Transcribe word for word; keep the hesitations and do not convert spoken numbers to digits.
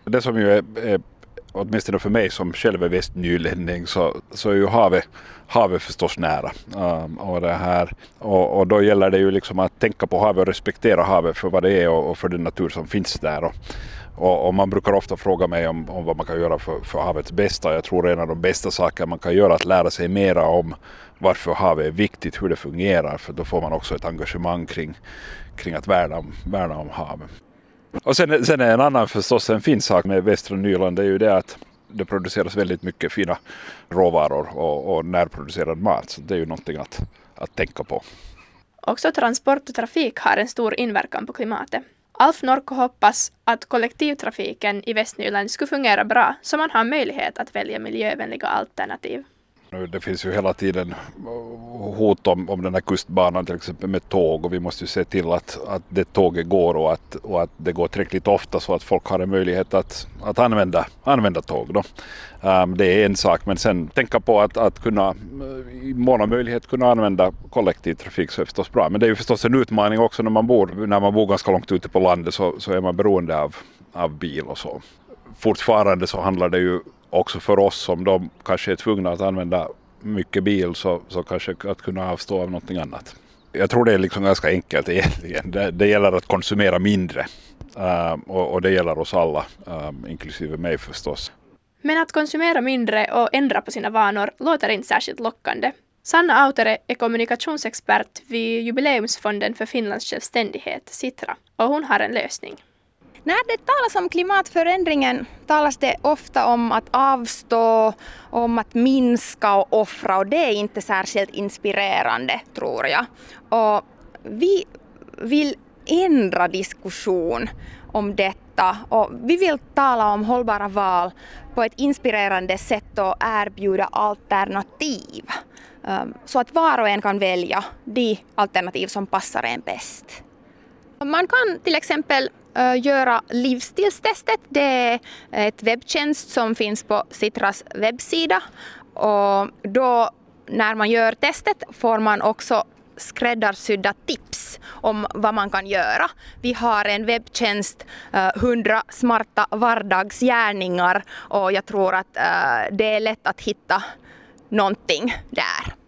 Det som ju är, är åtminstone för mig som själv är västnylänning så, så är ju havet, havet förstås nära. Um, och, det här, och, och då gäller det ju liksom att tänka på havet och respektera havet för vad det är och, och för den natur som finns där. Och, och, och man brukar ofta fråga mig om, om vad man kan göra för, för havets bästa. Jag tror en av de bästa saker man kan göra är att lära sig mera om varför havet är viktigt, hur det fungerar. För då får man också ett engagemang kring, kring att värna om, värna om havet. Och sen, sen är en annan förstås en fin sak med västra Nyland, det är ju det att det produceras väldigt mycket fina råvaror och, och närproducerad mat. Så det är ju någonting att, att tänka på. Också transport och trafik har en stor inverkan på klimatet. Alf Norko hoppas att kollektivtrafiken i Västnyland skulle fungera bra så man har möjlighet att välja miljövänliga alternativ. Det finns ju hela tiden hot om, om den här kustbanan till exempel med tåg och vi måste ju se till att, att det tåget går och att, och att det går tillräckligt ofta så att folk har en möjlighet att, att använda, använda tåg. Då. Um, det är en sak, men sen tänka på att, att kunna i mån av möjlighet kunna använda kollektivtrafik så är förstås bra. Men det är ju förstås en utmaning också när man bor, när man bor ganska långt ute på landet så, så är man beroende av, av bil och så. Fortfarande så handlar det ju också för oss som de kanske är tvungna att använda mycket bil så, så kanske att kunna avstå av någonting annat. Jag tror det är liksom ganska enkelt egentligen. Det, det gäller att konsumera mindre uh, och, och det gäller oss alla, uh, inklusive mig förstås. Men att konsumera mindre och ändra på sina vanor låter inte särskilt lockande. Sanna Autere är kommunikationsexpert vid Jubileumsfonden för Finlands självständighet, Sitra, och hon har en lösning. När det talas om klimatförändringen talas det ofta om att avstå, om att minska och offra och det är inte särskilt inspirerande tror jag. Och vi vill ändra diskussion om detta och vi vill tala om hållbara val på ett inspirerande sätt och erbjuda alternativ. Så att var och en kan välja de alternativ som passar en bäst. Man kan till exempel göra livsstilstestet. Det är ett webbtjänst som finns på Sitras webbsida och då när man gör testet får man också skräddarsydda tips om vad man kan göra. Vi har en webbtjänst, hundra smarta vardagsgärningar och jag tror att det är lätt att hitta någonting där.